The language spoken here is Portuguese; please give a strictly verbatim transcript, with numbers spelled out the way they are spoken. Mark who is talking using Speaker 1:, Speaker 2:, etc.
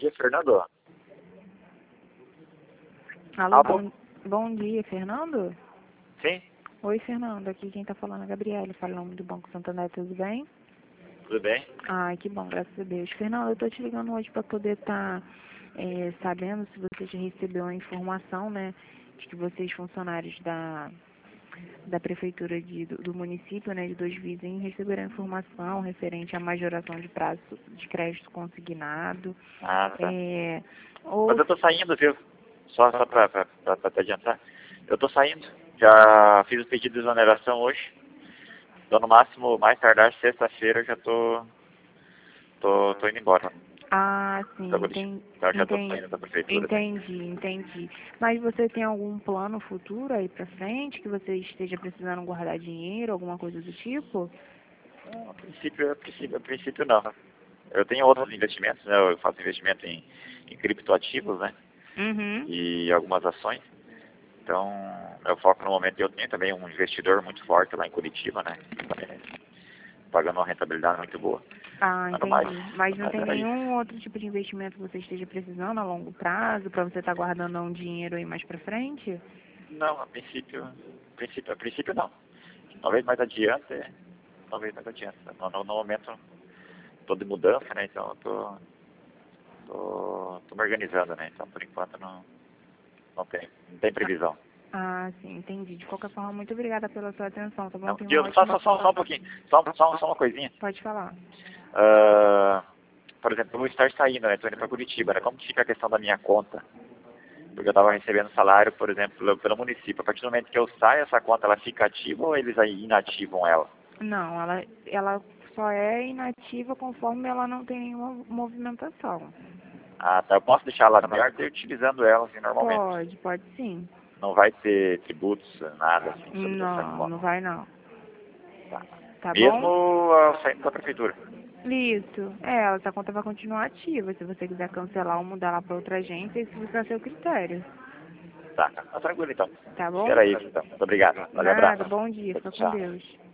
Speaker 1: dia, Fernando.
Speaker 2: Alô,
Speaker 1: Alô?
Speaker 2: bom, bom dia, Fernando?
Speaker 1: Sim,
Speaker 2: Oi, Fernando, aqui quem tá falando é a Gabriela, fala em nome do Banco Santander, tudo bem?
Speaker 1: tudo bem?
Speaker 2: Ai, que bom, graças a Deus. Fernando, eu tô te ligando hoje para poder estar sabendo se você já recebeu a informação, né, de que vocês, funcionários da, da Prefeitura de, do, do município, né, de Dois Vizinhos, receberam a informação referente à majoração de prazo de crédito consignado.
Speaker 1: Ah, tá.
Speaker 2: É,
Speaker 1: Mas
Speaker 2: ou
Speaker 1: eu tô saindo, viu? Só, só pra, pra, pra, pra te adiantar. Eu tô saindo. Já fiz o pedido de exoneração hoje. Então, no máximo, mais tardar, sexta-feira, eu já tô, tô, tô indo embora.
Speaker 2: Ah,
Speaker 1: Da
Speaker 2: sim,
Speaker 1: Curitiba.
Speaker 2: entendi,
Speaker 1: Então, eu já tô
Speaker 2: entendi,
Speaker 1: saindo da prefeitura. Né?
Speaker 2: entendi, entendi. Mas você tem algum plano futuro aí pra frente, que você esteja precisando guardar dinheiro, alguma coisa do tipo?
Speaker 1: Não, a princípio, a princípio, a princípio não. Eu tenho outros investimentos, né? Eu faço investimento em, em criptoativos, né?
Speaker 2: Uhum.
Speaker 1: E algumas ações. Então, meu foco no momento, eu tenho também um investidor muito forte lá em Curitiba, né? É, pagando uma rentabilidade muito boa.
Speaker 2: Ah,
Speaker 1: Mas no mais,
Speaker 2: entendi. Mas não
Speaker 1: mas
Speaker 2: tem
Speaker 1: era isso.
Speaker 2: nenhum outro tipo de investimento que você esteja precisando a longo prazo, pra você estar guardando um dinheiro aí mais pra frente?
Speaker 1: Não, a princípio, a princípio, a princípio não. Talvez mais adiante, talvez mais adiante. No, no, no momento, estou de mudança, né? Então, eu tô, tô, tô me organizando, né? Então, por enquanto, não, não tem, não tem previsão.
Speaker 2: Ah, sim, entendi. De qualquer forma, muito obrigada pela sua atenção, tá bom?
Speaker 1: Não,
Speaker 2: Tenha uma
Speaker 1: Diego, só,
Speaker 2: ótima...
Speaker 1: só, só, só um pouquinho, só, só, só uma coisinha.
Speaker 2: Pode falar.
Speaker 1: Ah, por exemplo, eu vou estar saindo, né? Estou indo para Curitiba, né? Como que fica a questão da minha conta? Porque eu estava recebendo salário, por exemplo, pelo, pelo município. A partir do momento que eu saio, essa conta ela fica ativa ou eles aí inativam ela?
Speaker 2: Não, ela, ela só é inativa conforme ela não tem nenhuma movimentação.
Speaker 1: Ah, tá. Eu posso deixar ela aberta e utilizando ela assim, normalmente.
Speaker 2: Pode, pode sim.
Speaker 1: Não vai ter tributos, nada assim, sobre essa
Speaker 2: Não,
Speaker 1: conta.
Speaker 2: não vai não.
Speaker 1: Tá.
Speaker 2: Tá
Speaker 1: Mesmo
Speaker 2: bom?
Speaker 1: ah, saindo da prefeitura.
Speaker 2: Isso. É, essa conta vai continuar ativa. Se você quiser cancelar ou mudar ela para outra agência, isso fica a seu critério.
Speaker 1: Tá, tá tranquilo então.
Speaker 2: Tá bom?
Speaker 1: Era isso então. Muito obrigado. Valeu,
Speaker 2: Nada,
Speaker 1: abraço.
Speaker 2: bom dia, fica com
Speaker 1: Tchau.
Speaker 2: Deus.